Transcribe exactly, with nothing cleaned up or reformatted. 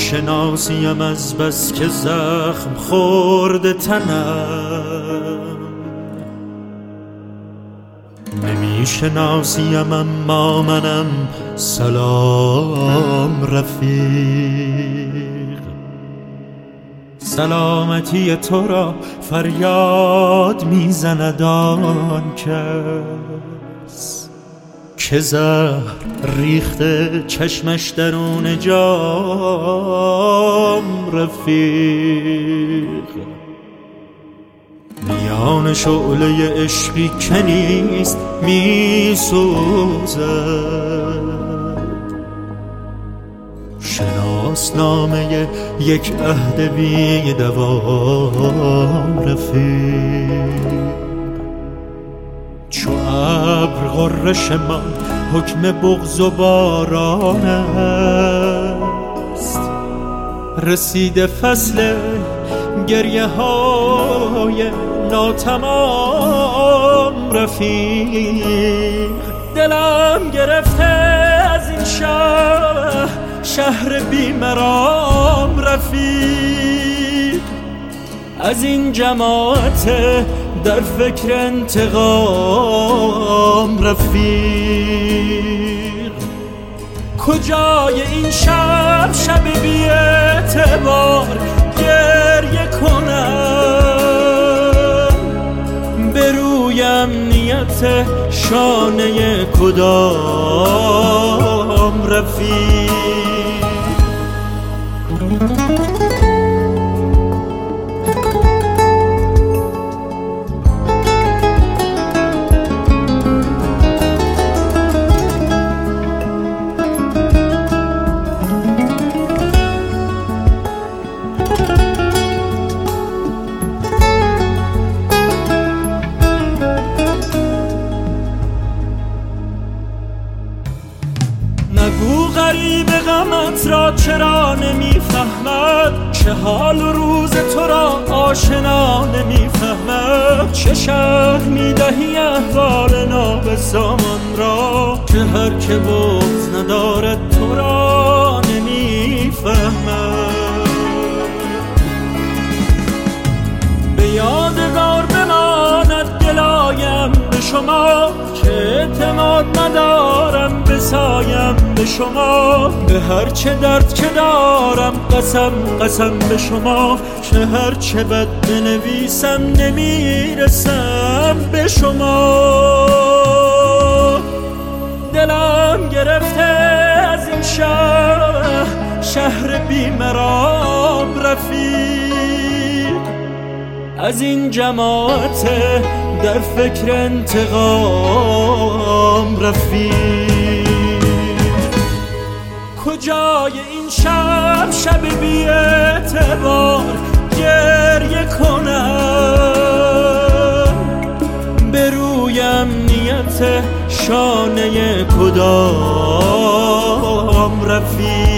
شناسیم از بس که زخم خورده تنم، نمی شناسیم اما منم. سلام رفیق، سلامتی تو را فریاد میزند آن کس که زهر ریخته چشمش درون جام رفیق. میان شعله عشقی که نیست میسوزد، شناسنامه یک عهد بی دوام رفیق. چو ابر غرش من حکم بغض و باران است، رسیده فصل گریه های ناتمام رفیق. دلم گرفته از این شهر، شهر بیمرام رفیق. از این جماعت در فکر انتقام رفیق. کجای این شب، شب بی اعتبار گریه کنم، به رویم نیت شانه کدام رفیق. نگو غریب غمت را چرا نمیفهمد، چه حال و روز تو را آشنا نمیفهمد. چه شرح میدهی احوال نابسامان را، که هر که بغض ندارد تو را نمیفهمد. به یادگار بماند گلایم به شما، که اعتماد ندارم بسایم به شما. به هر چه درد که دارم قسم قسم به شما، که هر چه بد بنویسم نمیرسم به شما. دلم گرفته از این شهر، شهر بیمرام رفیق. از این جماعت در فکر انتقام رفیق. کجای این شب، شب بی اعتبار گریه کنم، به رویم نیت شانه کدام رفیق.